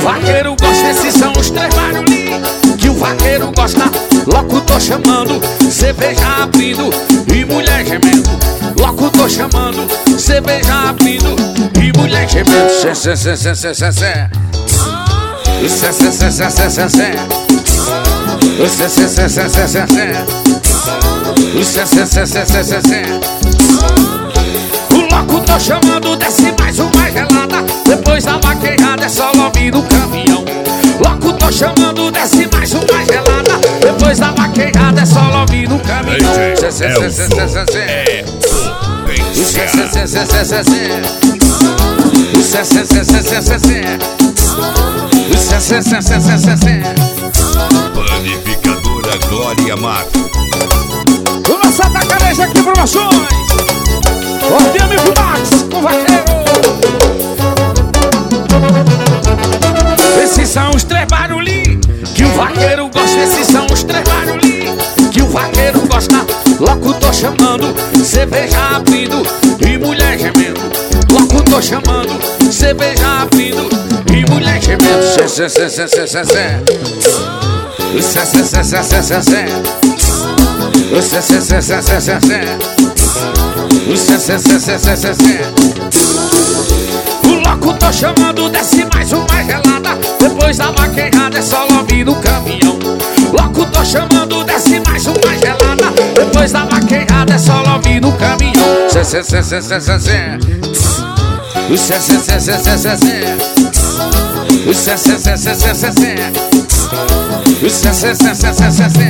vaqueiro gosta, esses são os três barulhinhos que o vaqueiro gosta. Logo tô chamando, cerveja abrindo e mulher gemendo. Logo tô chamando, cerveja abrindo e mulher gemendo. Cê, cê, cê, cê, cê, cê, cê. Cê, cê, cê, cê, cê, cê, cê. Cê, cê, cê, cê, cê, cê, cê. Cê, cê, cê, cê, cê, cê, cê. O louco tô chamando, desce mais uma gelada. Depois da vaquejada é só lobby no caminhão. Louco tô chamando, desce mais uma gelada. Depois da vaquejada é só lobby no caminhão. Cê, cê, cê, cê, cê, cê, cê. Cê, cê, cê, cê, cê, cê, cê. Cê, cê, cê, cê, cê, cê, cê. Cê, cê, cê, cê, cê, cê, cê. Panificadora Glória Mato. O nosso Atacarejo aqui promoções. Ordem amigo Max com vaqueiro. Esses são os três barulhinhos que o vaqueiro gosta. Esses são os três barulhinhos que o vaqueiro gosta. Logo tô chamando, cerveja abrindo e mulher gemendo. Logo tô chamando, cerveja abrindo e mulher gemendo. Cê, cê, cê, cê, cê, cê, cê. Cê, cê, cê, cê, cê, cê, cê. Cê, cê, cê, cê, cê, cê, cê. Cê, cê, cê, cê, cê, cê, cê. O louco tô chamando, desce mais uma gelada. Depois da vaquejada é só lobby no caminhão. Louco tô chamando, desce mais uma gelada. Depois da vaquejada é só lobby no caminhão. Cê, cê, cê, cê, cê, cê, cê. Cê, cê, cê, cê, cê, cê, cê. Cê, cê, cê, cê, cê, cê, cê. Cê, cê, cê, cê, cê, cê, cê.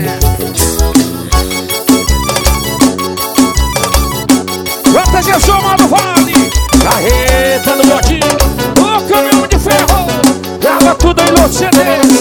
Bota Gerson, Mano Vale. Carreta no botinho, o caminhão de ferro. Grava tudo aí no CD.